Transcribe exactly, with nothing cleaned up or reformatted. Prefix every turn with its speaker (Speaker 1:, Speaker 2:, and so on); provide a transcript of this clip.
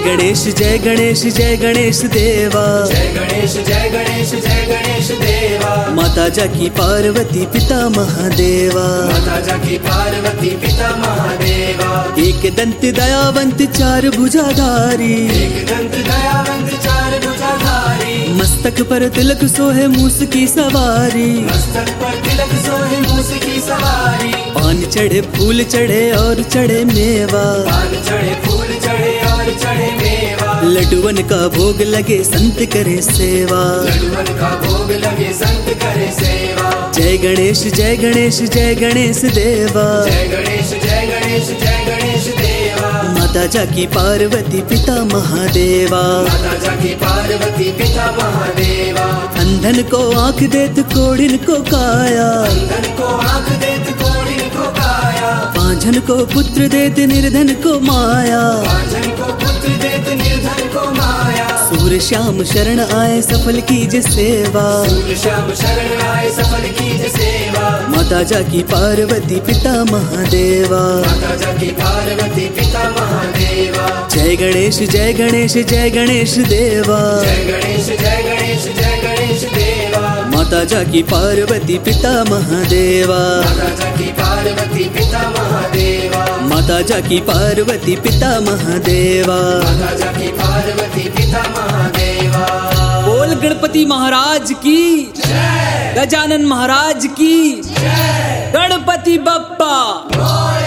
Speaker 1: गणेश जय गणेश जय गणेश देवा,
Speaker 2: जय गणेश जय गणेश जय गणेश देवा।
Speaker 1: माता जाकी पार्वती पिता महादेवा,
Speaker 2: माता जाकी पार्वती पिता महादेवा।
Speaker 1: एक दंत दयावंत चार भुजाधारी,
Speaker 2: एक दंत दयावंत चार भुजाधारी।
Speaker 1: मस्तक पर तिलक सोहे मूस की सवारी,
Speaker 2: मस्तक पर तिलक सोहे मूस की सवारी।
Speaker 1: पान चढ़े फूल चढ़े और चढ़े मेवा,
Speaker 2: पान चढ़े फूल चढ़े और चढ़े मेवा।
Speaker 1: लड्डुअन का भोग लगे संत करे सेवा,
Speaker 2: लड्डुअन का भोग लगे संत करे सेवा।
Speaker 1: जय गणेश जय गणेश जय गणेश देवा,
Speaker 2: जय गणेश जय गणेश जय गणेश देवा।
Speaker 1: माता जाकी पार्वती पिता महादेवा,
Speaker 2: माता जाकी पार्वती पिता महादेवा।
Speaker 1: अंधन को आंख देत कोढ़िन को काया,
Speaker 2: अंधन को आंख देत कोढ़िन को काया।
Speaker 1: पांझन को पुत्र देत निर्धन को माया,
Speaker 2: पांझन को पुत्र देत निर्धन को माया।
Speaker 1: सूर्य श्याम शरण आए सफल कीज सेवा,
Speaker 2: सूर्य श्याम शरण आए सफल कीज सेवा।
Speaker 1: माता जाकी पार्वती पिता महादेवा,
Speaker 2: माता जाकी पार्वती पिता महादेवा।
Speaker 1: जय गणेश जय गणेश जय गणेश देवा,
Speaker 2: जय गणेश जय गणेश जय गणेश देवा।
Speaker 1: माता जाकी पार्वती पिता महादेवा,
Speaker 2: माता जाकी पार्वती पिता महादेवा।
Speaker 1: माता जाकी पार्वती पिता महादेवा।
Speaker 2: माता जाकी पार्वती पिता महादेवा।
Speaker 1: बोल गणपति महाराज की जय, गजानन महाराज की जय, गणपति बप्पा।